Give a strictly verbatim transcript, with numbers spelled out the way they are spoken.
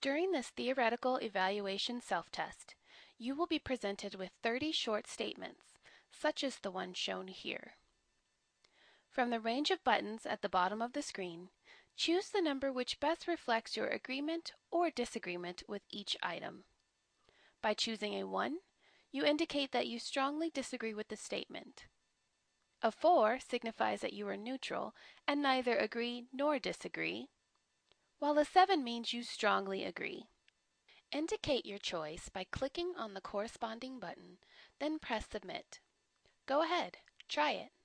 During this theoretical evaluation self-test, you will be presented with thirty short statements, such as the one shown here. From the range of buttons at the bottom of the screen, choose the number which best reflects your agreement or disagreement with each item. By choosing a one, you indicate that you strongly disagree with the statement. A four signifies that you are neutral and neither agree nor disagree, while a seven means you strongly agree. Indicate your choice by clicking on the corresponding button, then press Submit. Go ahead, try it.